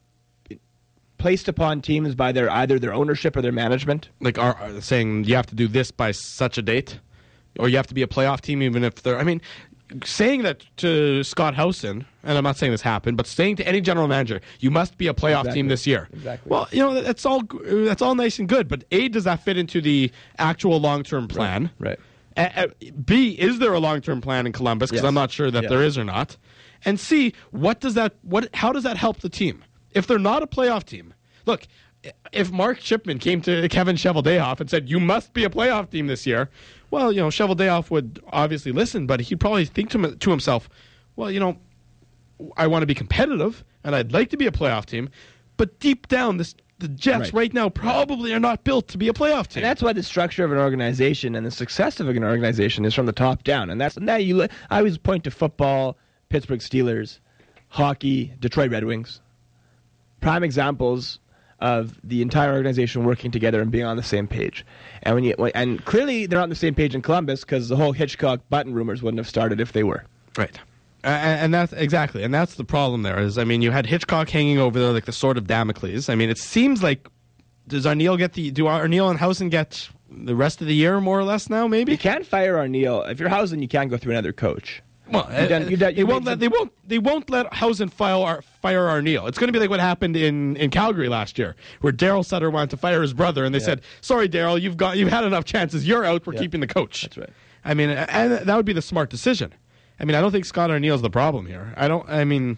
placed upon teams by their either their ownership or their management. Like are, are saying you have to do this by such a date, or you have to be a playoff team, even if they're. I mean. Saying that to Scott Howson, and I'm not saying this happened, but saying to any general manager, you must be a playoff exactly. team this year. Exactly. Well, you know that's all that's all nice and good, but A, does that fit into the actual long-term plan? Right. right. Uh, B, is there a long-term plan in Columbus? Because yes. I'm not sure that yes. there is or not. And C, what does that what how does that help the team if they're not a playoff team? Look. If Mark Shipman came to Kevin Cheveldayoff and said, you must be a playoff team this year, well, you know, Cheveldayoff would obviously listen, but he'd probably think to, to himself, well, you know, I want to be competitive, and I'd like to be a playoff team, but deep down, this, the Jets right. right now probably are not built to be a playoff team. And that's why the structure of an organization and the success of an organization is from the top down. And that's now you. I always point to football, Pittsburgh Steelers, hockey, Detroit Red Wings. Prime examples of the entire organization working together and being on the same page. And when you and clearly they're on the same page in Columbus because the whole Hitchcock Button rumors wouldn't have started if they were. Right. Uh, and that's exactly, and that's the problem there is, I mean, you had Hitchcock hanging over there like the sword of Damocles. I mean, it seems like, does Arneal get the, do Arneal and Howson get the rest of the year more or less now, maybe? You can't fire Arneal. If you're Howson, you can't go through another coach. Well, you done, you done, you they won't let they won't they won't let Howson fire our, fire Arneal. It's going to be like what happened in, in Calgary last year, where Daryl Sutter wanted to fire his brother, and they yeah. said, "Sorry, Daryl, you've got you've had enough chances. You're out. We're yeah. keeping the coach." That's right. I mean, and that would be the smart decision. I mean, I don't think Scott Arneal's the problem here. I don't. I mean.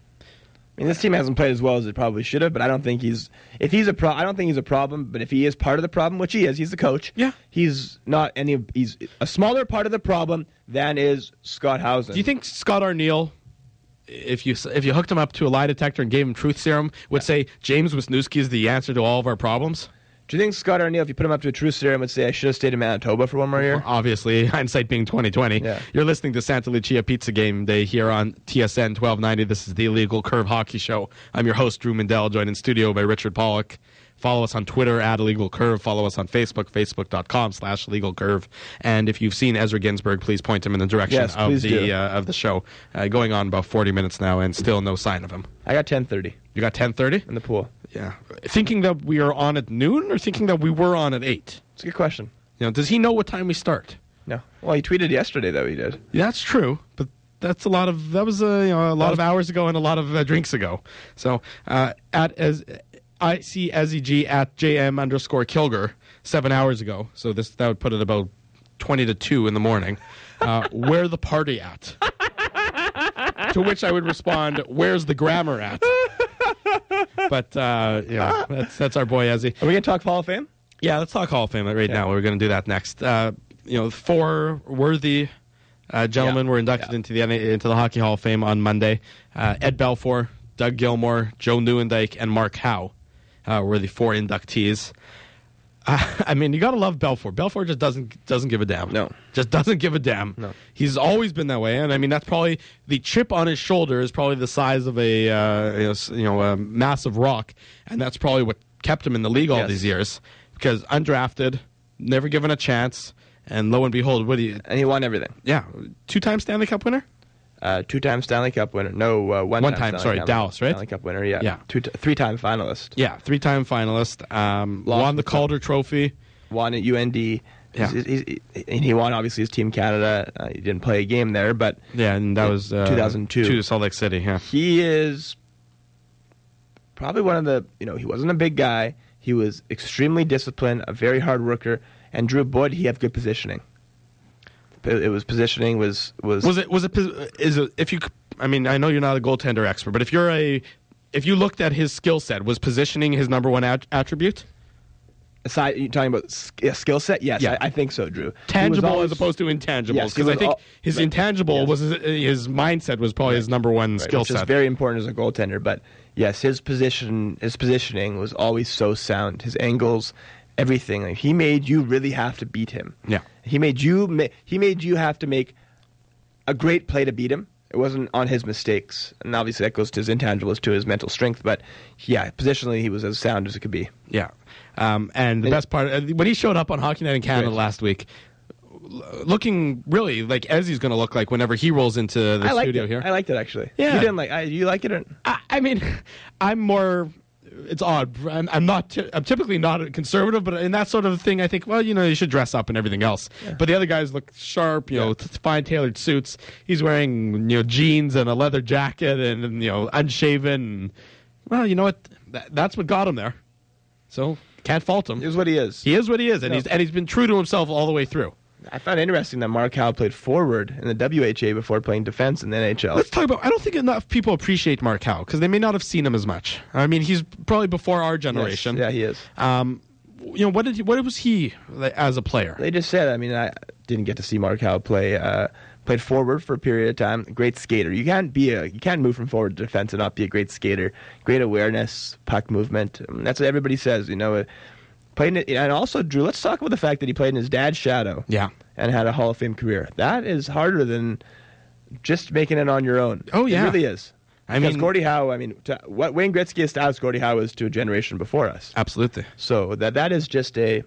I mean, this team hasn't played as well as it probably should have, but I don't think he's if he's a pro. I don't think he's a problem. But if he is part of the problem, which he is, he's the coach. Yeah, he's not any. He's a smaller part of the problem than is Scott Howson. Do you think Scott Arneal, if you if you hooked him up to a lie detector and gave him truth serum, would yeah. say James Wisniewski is the answer to all of our problems? Do you think Scott Arneal, if you put him up to a truth serum, would say I should have stayed in Manitoba for one more year? Obviously, hindsight being twenty twenty. Yeah. You're listening to Santa Lucia Pizza Game Day here on T S N twelve ninety. This is the Illegal Curve Hockey Show. I'm your host, Drew Mindell, joined in studio by Richard Pollock. Follow us on Twitter at Illegal Curve. Follow us on Facebook, facebook.com slash Illegal Curve. And if you've seen Ezra Ginsburg, please point him in the direction yes, of the uh, of the show. Uh, going on about forty minutes now, and still no sign of him. I got ten thirty. You got ten thirty? In the pool. Yeah. Thinking that we are on at noon, or thinking that we were on at eight? It's a good question. You know, does he know what time we start? No. Well, he tweeted yesterday that he did. Yeah, that's true, but that's a lot of that was uh, you know a lot of hours ago and a lot of uh, drinks ago. So uh, at as I C S E G at J M underscore Kilger seven hours ago. So this that would put it about twenty to two in the morning. Uh, where the party at? To which I would respond, where's the grammar at? But, uh, yeah, that's, that's our boy, Ezzy. Are we going to talk Hall of Fame? Yeah, let's talk Hall of Fame right yeah. now. We're going to do that next. Uh, you know, four worthy uh, gentlemen yeah. were inducted yeah. into the into the Hockey Hall of Fame on Monday. Uh, Ed Belfour, Doug Gilmour, Joe Nieuwendyk, and Mark Howe uh, were the four inductees. Uh, I mean, you got to love Belfour. Belfour just doesn't doesn't give a damn. No. Just doesn't give a damn. No. He's always been that way. And, I mean, that's probably the chip on his shoulder is probably the size of a, uh, you know, you know, a massive rock. And that's probably what kept him in the league all yes. these years. Because undrafted, never given a chance, and lo and behold, what do you... And he won everything. Yeah. Two-time Stanley Cup winner? Uh, two-time Stanley Cup winner. No, uh, one, One time. time, Stanley sorry, Cup, Dallas, right? Stanley Cup winner, yeah. Yeah. Two t- three-time finalist. Yeah, three-time finalist. Um, won the Calder Trophy. Won at U N D. Yeah. He's, he's, he's, and he won, obviously, his Team Canada. Uh, he didn't play a game there, but... Yeah, and that was... Uh, two thousand two. To Salt Lake City, yeah. He is probably one of the... You know, he wasn't a big guy. He was extremely disciplined, a very hard worker. And Drew, boy, did he have good positioning. It, it was positioning was... Was, Was it... Was it... Is it... If you... I mean, I know you're not a goaltender expert, but if you're a... If you looked at his skill set, was positioning his number one at- attribute? Aside, you talking about sk- skill set? Yes, Yeah. I, I think so, Drew. Tangible always, as opposed to intangibles. Yes, he Because I was think all- his right. intangible Yes. was his, his mindset was probably his number one right, skill which is set. very important as a goaltender. But yes, his position, his positioning was always so sound. His angles, everything. Like, he made you really have to beat him. Yeah. He made you. Ma- he made you have to make a great play to beat him. It wasn't on his mistakes, and obviously that goes to his intangibles, to his mental strength. But yeah, positionally, he was as sound as it could be. Yeah. Um, and the And- best part, uh, when he showed up on Hockey Night in Canada Right. last week, l- looking really like Ezzy's going to look like whenever he rolls into the I liked studio it. here. I liked it actually. Yeah. You didn't like? I, you like it? Or? I, I mean, I'm more. It's odd. I'm, I'm not. Ty- I'm typically not a conservative, but in that sort of thing, I think, well, you know, you should dress up and everything else. Yeah. But the other guys look sharp, you know, Yeah. t- fine tailored suits. He's wearing, you know, jeans and a leather jacket, and, and you know, unshaven. And, well, you know what? That, that's what got him there. So can't fault him. It was what he is. He is what he is, and No. he's and he's been true to himself all the way through. I found it interesting that Mark Howe played forward in the W H A before playing defense in the N H L. Let's talk about. I don't think enough people appreciate Mark Howe because they may not have seen him as much. I mean, he's probably before our generation. Yes, yeah, he is. Um, you know, what did he, what was he like, as a player? They just said. I mean, I didn't get to see Mark Howe play. Uh, played forward for a period of time. Great skater. You can't be a. You can't move from forward to defense and not be a great skater. Great awareness, puck movement. I mean, that's what everybody says. You know, uh, playing it, and also Drew. Let's talk about the fact that he played in his dad's shadow. Yeah. And had a Hall of Fame career. That is harder than just making it on your own. Oh, yeah. It really is. I Because mean- Gordie Howe, I mean, to, what Wayne Gretzky established Gordie Howe was to a generation before us. Absolutely. So that that is just a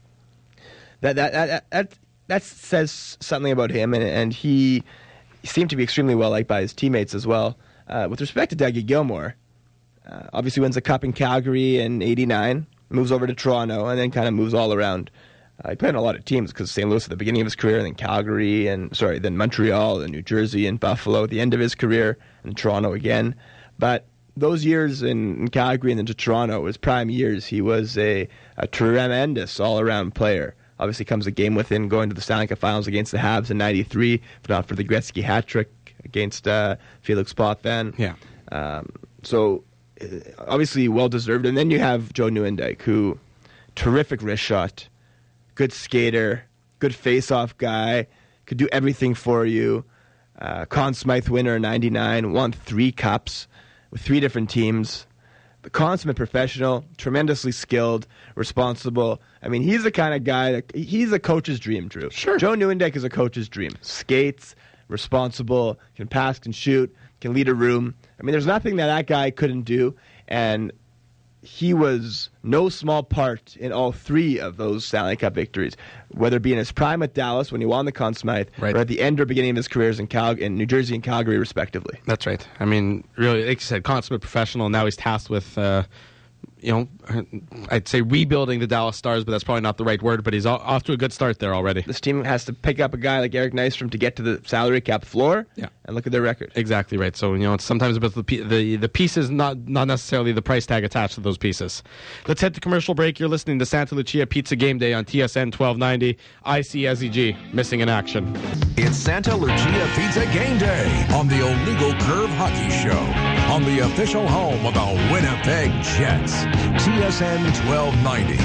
that that that that, that says something about him, and and he, he seemed to be extremely well liked by his teammates as well. Uh, with respect to Dougie Gilmour, uh, obviously wins a cup in Calgary in eighty-nine, moves over to Toronto, and then kind of moves all around. Uh, he played on a lot of teams because Saint Louis at the beginning of his career, and then Calgary, and sorry, then Montreal, and New Jersey, and Buffalo at the end of his career, and Toronto again. But those years in, in Calgary and then to Toronto, his prime years, he was a, a tremendous all-around player. Obviously comes a game within going to the Stanley Cup Finals against the Habs in ninety-three, if not for the Gretzky hat trick against uh, Felix Potvin. Yeah. Um, so uh, obviously well-deserved. And then you have Joe Nieuwendyk, who terrific wrist shot, good skater, good face-off guy, could do everything for you. Uh, Conn Smythe winner in ninety-nine, won three cups with three different teams. The consummate professional, tremendously skilled, responsible. I mean, he's the kind of guy that he's a coach's dream, Drew. Sure. Joe Nieuwendyk is a coach's dream. Skates, responsible, can pass, can shoot, can lead a room. I mean, there's nothing that that guy couldn't do, and he was no small part in all three of those Stanley Cup victories, whether it be in his prime at Dallas when he won the Conn Smythe, Right. or at the end or beginning of his careers in, Cal- in New Jersey and Calgary, respectively. That's right. I mean, really, like you said, consummate professional. Now he's tasked with, uh, you know, I'd say rebuilding the Dallas Stars, but that's probably not the right word. But he's off to a good start there already. This team has to pick up a guy like Eric Nystrom to get to the salary cap floor. Yeah. And look at their record. Exactly right. So, you know, it's sometimes about the the the pieces, not not necessarily the price tag attached to those pieces. Let's head to commercial break. You're listening to Santa Lucia Pizza Game Day on T S N twelve ninety. I C S E G missing in action. It's Santa Lucia Pizza Game Day on the Illegal Curve Hockey Show on the official home of the Winnipeg Jets. T S N twelve ninety.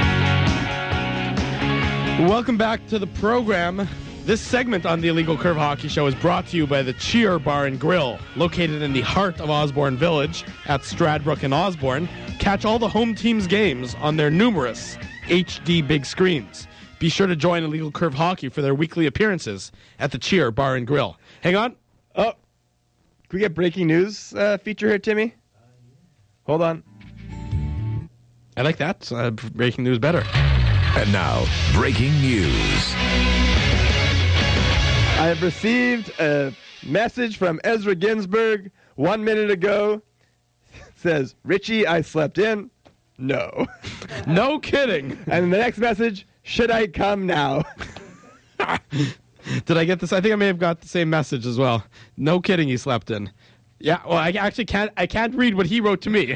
Welcome back to the program. This segment on the Illegal Curve Hockey Show is brought to you by the Cheer Bar and Grill, located in the heart of Osborne Village at Stradbrook and Osborne. Catch all the home team's games on their numerous H D big screens. Be sure to join Illegal Curve Hockey for their weekly appearances at the Cheer Bar and Grill. Hang on. Oh, can we get breaking news uh, feature here, Timmy? Hold on. I like that. Uh, breaking news better. And now, breaking news. I have received a message from Ezra Ginsburg one minute ago. It says, Richie, I slept in. No. No kidding. And the next message, should I come now? Did I get this? I think I may have got the same message as well. No kidding, he slept in. Yeah, well, I actually can't. I can't read what he wrote to me.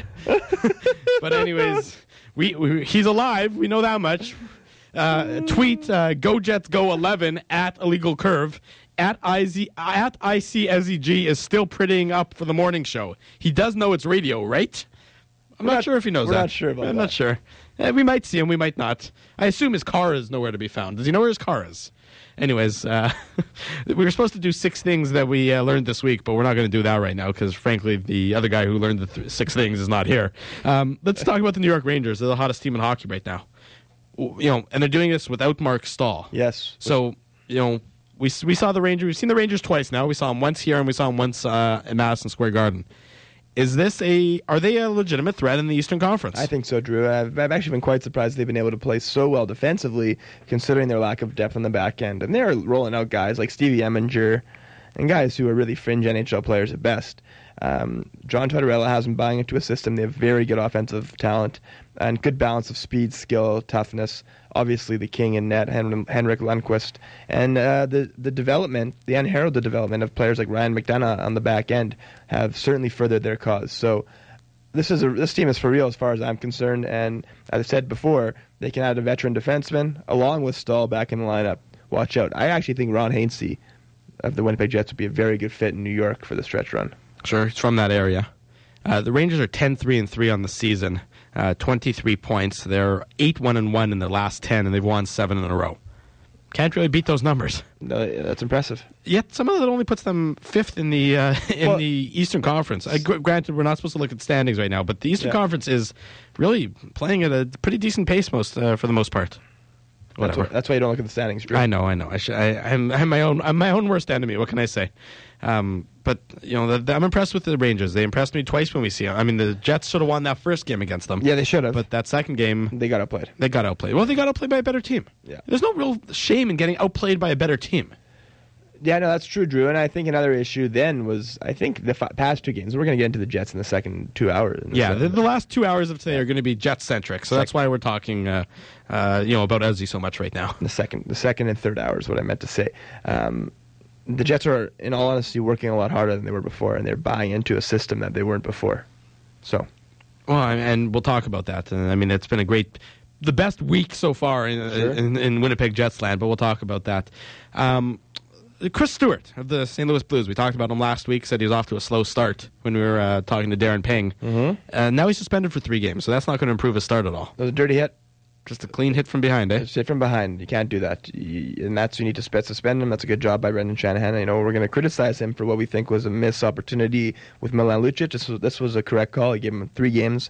But anyways, we, we he's alive. We know that much. Uh, tweet uh, Go Jets Go eleven at Illegal Curve at I Z at I C S E G is still prettying up for the morning show. He does know it's radio, right? I'm not, not sure if he knows we're that. Not sure about I'm that. not sure. Eh, we might see him. We might not. I assume his car is nowhere to be found. Does he know where his car is? Anyways, uh, we were supposed to do six things that we uh, learned this week, but we're not going to do that right now because, frankly, the other guy who learned the th- six things is not here. Um, let's talk about the New York Rangers. They're the hottest team in hockey right now. You know, and they're doing this without Mark Stahl. Yes. So, you know, we we saw the Rangers. We've seen the Rangers twice now. We saw them once here and we saw them once uh, at Madison Square Garden. Is this a? Are they a legitimate threat in the Eastern Conference? I think so, Drew. I've, I've actually been quite surprised they've been able to play so well defensively, considering their lack of depth on the back end. And they're rolling out guys like Stevie Eminger and guys who are really fringe N H L players at best. Um, John Tortorella has them buying into a system. They have very good offensive talent and good balance of speed, skill, toughness. Obviously, the king in net, Hen- Henrik Lundqvist, and uh, the the development, the unheralded development of players like Ryan McDonough on the back end have certainly furthered their cause. So this is a, this team is for real as far as I'm concerned. And as I said before, they can add a veteran defenseman along with Stahl back in the lineup. Watch out! I actually think Ron Hainsey of the Winnipeg Jets would be a very good fit in New York for the stretch run. Sure, it's from that area. Uh, the Rangers are ten three and three on the season, uh, twenty-three points. They're eight one and one in their last ten, and they've won seven in a row. Can't really beat those numbers. No, that's impressive. Yet somehow that only puts them fifth in the uh, in Well, the Eastern Conference. I, gr- granted, we're not supposed to look at standings right now, but the Eastern Yeah. Conference is really playing at a pretty decent pace most uh, for the most part. That's, Whatever. why, that's why you don't look at the standings, Drew. I know, I know. I should, I, I'm, I'm my own. I'm my own worst enemy. What can I say? Um, but you know, the, the, I'm impressed with the Rangers. They impressed me twice when we see them. I mean, the Jets should have won that first game against them. Yeah, they should have. But that second game, They got outplayed. they got outplayed. Well, they got outplayed by a better team. Yeah. There's no real shame in getting outplayed by a better team. Yeah, no, that's true, Drew. And I think another issue then was, I think, the f- past two games. We're going to get into the Jets in the second two hours. in the Yeah, second- the, the last two hours of today are going to be Jet-centric, so that's why we're talking, uh, uh, you know, about Ezzy so much right now. the second, the second and third hours. What I meant to say. Um, the Jets are, in all honesty, working a lot harder than they were before, and they're buying into a system that they weren't before. So, Well, and- and we'll talk about that. And I mean, it's been a great, the best week so far in, Sure. in, in Winnipeg Jets land, but we'll talk about that. Um, Chris Stewart of the Saint Louis Blues, we talked about him last week, said he was off to a slow start when we were uh, talking to Darren Ping. Mm-hmm. Uh, now he's suspended for three games, so that's not going to improve his start at all. that was a dirty hit. Just a clean hit from behind, eh? Just hit from behind. You can't do that. You, and that's, you need to sp- suspend him. That's a good job by Brendan Shanahan. You know, we're going to criticize him for what we think was a missed opportunity with Milan Lucic. This was, this was a correct call. He gave him three games.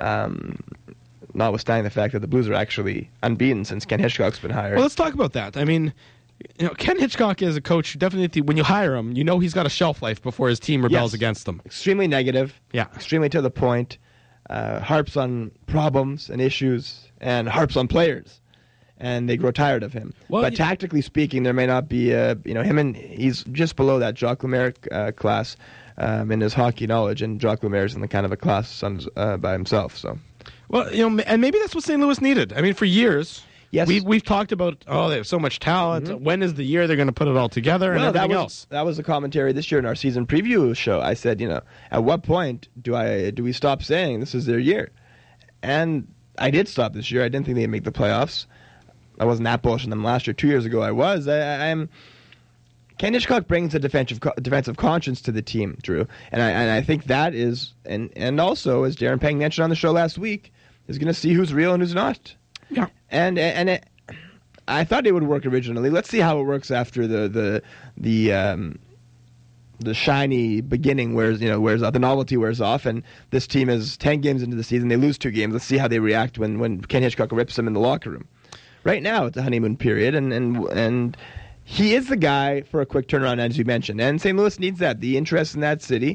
Um, notwithstanding the fact that the Blues are actually unbeaten since Ken Hitchcock's been hired. Well, let's talk about that. I mean, you know, Ken Hitchcock is a coach who definitely, when you hire him, you know he's got a shelf life before his team rebels Yes. against him. Extremely negative. Yeah. Extremely to the point. Uh, harps on problems and issues and harps on players. And they grow tired of him. Well, but you- tactically speaking, there may not be, a, you know, him and he's just below that Jacques Lemaire uh, class um, in his hockey knowledge, and Jacques Lemaire is in the kind of a class on, uh, by himself. So Well, you know, and maybe that's what Saint Louis needed. I mean, for years, Yes. we've, we've talked about, oh, they have so much talent. Mm-hmm. When is the year they're going to put it all together and Well, that everything was, else? That was the commentary this year in our season preview show. I said, you know, at what point do I do we stop saying this is their year? And I did stop this year. I didn't think they'd make the playoffs. I wasn't that bullish on them last year. Two years ago, I was. I, I, I'm. Ken Hitchcock brings a defensive defensive conscience to the team, Drew, and I and I think that is and and also, as Darren Pang mentioned on the show last week, is going to see who's real and who's not. Yeah. And and it, I thought it would work originally. Let's see how it works after the the the um, the shiny beginning wears you know wears off, the novelty wears off, and this team is ten games into the season. They lose two games. Let's see how they react when when Ken Hitchcock rips them in the locker room. Right now, it's a honeymoon period, and and and. He is the guy for a quick turnaround, as you mentioned, and Saint Louis needs that. The interest in that city.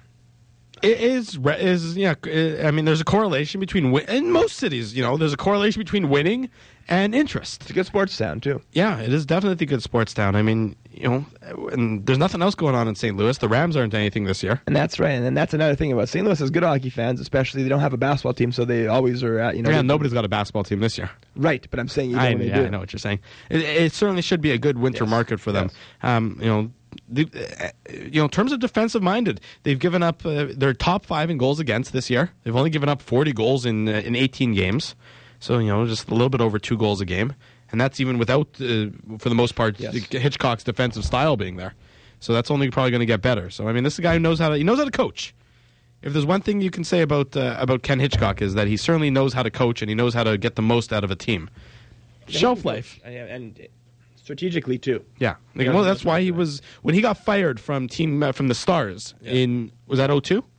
It is, is yeah. I mean, there's a correlation between win- in most cities. You know, there's a correlation between winning and interest. It's a good sports town too. Yeah, it is definitely a good sports town. I mean, you know, and there's nothing else going on in Saint Louis. The Rams aren't anything this year, and that's right. And that's another thing about Saint Louis has good hockey fans, especially they don't have a basketball team, so they always are at you know. Yeah, nobody's got a basketball team this year. Right, but I'm saying even I, when they yeah, do. I know what you're saying. It, it certainly should be a good winter Yes. market for them. Yes. Um, you know. The, uh, you know, in terms of defensive minded, they've given up. Uh, they're top five in goals against this year. They've only given up forty goals in uh, in eighteen games, so you know, just a little bit over two goals a game, and that's even without, uh, for the most part, Yes. Hitchcock's defensive style being there. So that's only probably going to get better. So I mean, this is a guy who knows how to he knows how to coach. If there's one thing you can say about uh, about Ken Hitchcock is that he certainly knows how to coach and he knows how to get the most out of a team. Shelf life. and strategically too. Yeah, like, Yeah, well, that's that's why he right. was when he got fired from team uh, from the Stars Yeah. in was that oh two?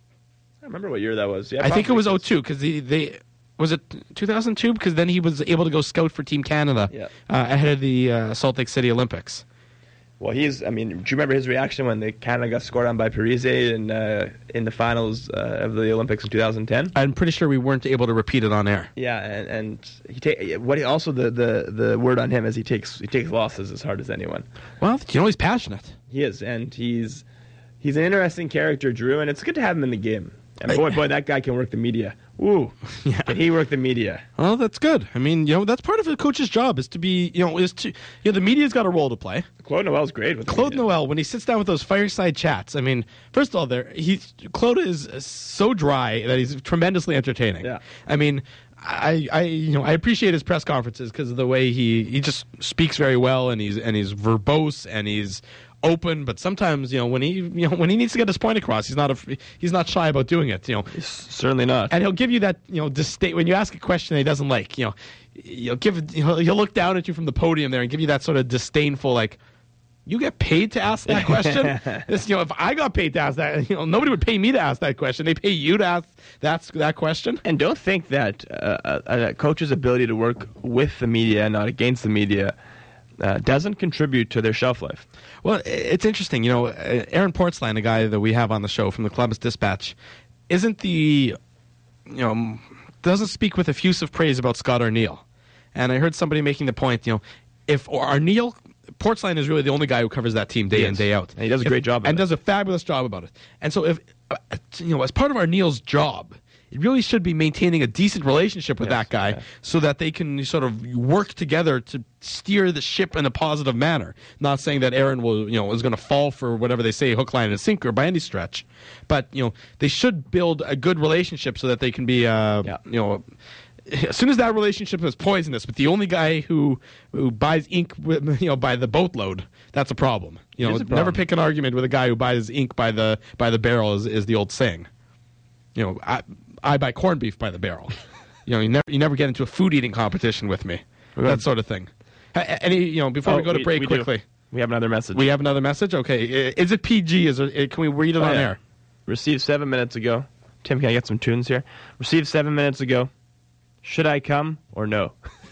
I remember what year that was. Yeah, I think it was probably. oh two because they, they was it two thousand two because then he was able to go scout for Team Canada Yeah. uh, ahead of the uh, Salt Lake City Olympics. Well, he's. I mean, do you remember his reaction when the Canada got scored on by Parise in uh, in the finals uh, of the Olympics in two thousand ten? I'm pretty sure we weren't able to repeat it on air. Yeah, and, and he take what he also the, the, the word on him is he takes he takes losses as hard as anyone. Well, you know he's passionate. He is, and he's he's an interesting character, Drew, and it's good to have him in the game. And boy, boy, that guy can work the media. Ooh, Yeah. can he work the media? Well, that's good. I mean, you know, that's part of a coach's job is to be, you know, is to, you know, the media's got a role to play. Claude Noel's great with the Claude media. Noel, when he sits down with those fireside chats, I mean, first of all, there he Claude is so dry that he's tremendously entertaining. Yeah. I mean, I, I you know I appreciate his press conferences because of the way he, he just speaks very well and he's and he's verbose and he's open, but sometimes you know when he you know when he needs to get his point across, he's not a, he's not shy about doing it. You know, Certainly not. and he'll give you that you know disdain when you ask a question that he doesn't like. You know, he'll give he'll, he'll look down at you from the podium there and give you that sort of disdainful like. You get paid to ask that question? This, you know, if I got paid to ask that, you know, nobody would pay me to ask that question. They pay you to ask that that question. And don't think that uh, a, a coach's ability to work with the media and not against the media uh, doesn't contribute to their shelf life. Well, i- it's interesting. You know, uh, Aaron Portzline, a guy that we have on the show from the Columbus Dispatch, isn't the, you know, doesn't speak with effusive praise about Scott Arniel. And I heard somebody making the point, you know, if or Arniel, Portzline is really the only guy who covers that team day He in, is. day out. And he does a If- great job of And it. does a fabulous job about it. And so if, uh, you know, as part of Arniel's job, it really should be maintaining a decent relationship with Yes, that guy yeah. so that they can sort of work together to steer the ship in a positive manner. Not saying that Aaron will, you know, is going to fall for whatever they say, hook, line, and sinker by any stretch. But, you know, they should build a good relationship so that they can be, uh, Yeah. you know, as soon as that relationship is poisonous with the only guy who who buys ink, with, you know, by the boatload, that's a problem. You It know, is a never problem. pick an argument with a guy who buys ink by the by the barrel is, is the old saying. You know, I, I buy corned beef by the barrel. You know, you never you never get into a food eating competition with me. That sort of thing. A- Any you know, before Oh, we go to we- break we do. quickly, We have another message. we have another message. Okay, I- is it P G? Is it, can we read it Oh, on yeah. air? Received seven minutes ago. Tim, can I get some tunes here? Received seven minutes ago. Should I come or no?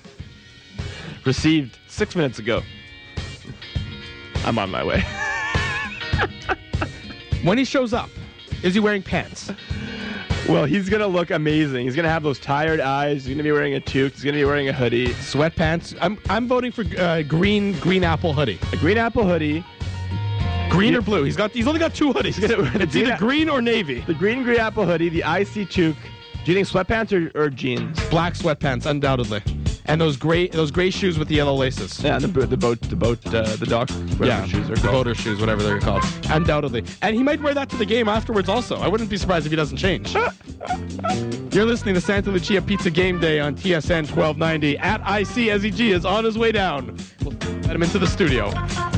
Received six minutes ago. I'm on my way. When he shows up, is he wearing pants? Well, he's going to look amazing. He's going to have those tired eyes. He's going to be wearing a toque. He's going to be wearing a hoodie. Sweatpants. I'm I'm voting for uh, green green apple hoodie. A green apple hoodie. Green Yeah. or blue? He's got. He's only got two hoodies. gonna wear the It's either green- green or navy. The green green apple hoodie. The icy toque. Do you think sweatpants or, or jeans? Black sweatpants, undoubtedly. And those gray those gray shoes with the yellow laces. Yeah, the bo- the boat the boat uh, the dock whatever Yeah, shoes are the called. boater shoes, whatever they're called. Undoubtedly. And he might wear that to the game afterwards also. I wouldn't be surprised if he doesn't change. You're listening to Santa Lucia Pizza Game Day on T S N twelve ninety. At I C S E G is on his way down. We'll let him into the studio.